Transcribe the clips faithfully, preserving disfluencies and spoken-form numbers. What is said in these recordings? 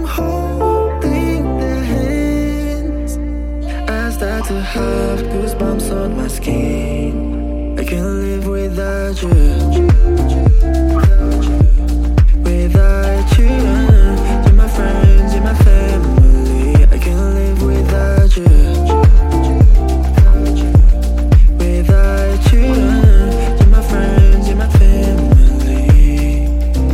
holding their hands, I start to have goosebumps on my skin. I can't live without you. Without you, you're my friends, you're my family. I can't live without you. Without you, you're my friends, you're my family.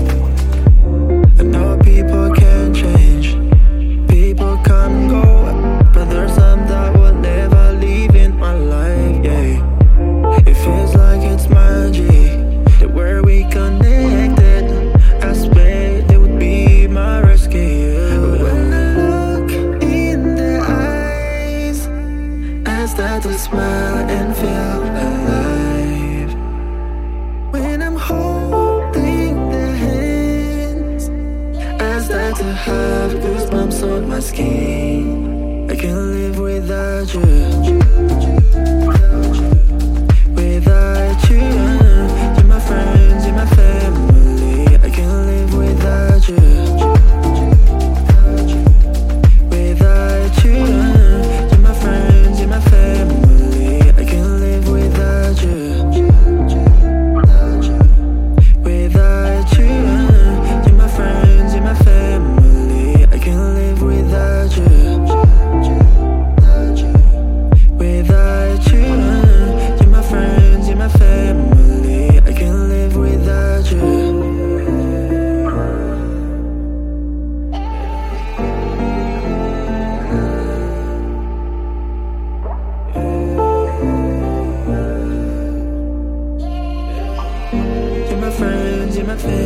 I know people can change, people come and go, but there's some that will never leave in my life, yeah. It feels like it's magic, that where we connected, I swear they would be my rescue. When I look in their eyes, I start to smile and feel alive. When I'm holding their hands, I start to have goosebumps on my skin. I can't live without you. Without you, you're my friends, you're my family. I can't live without you. Without you, you're my friends, you're my family. I can't live without you. Without you, you're my friends, you're my family. I can't live without you. Without you, you're my friends, you're my family. I can't live without you. You're my friends, you're my family.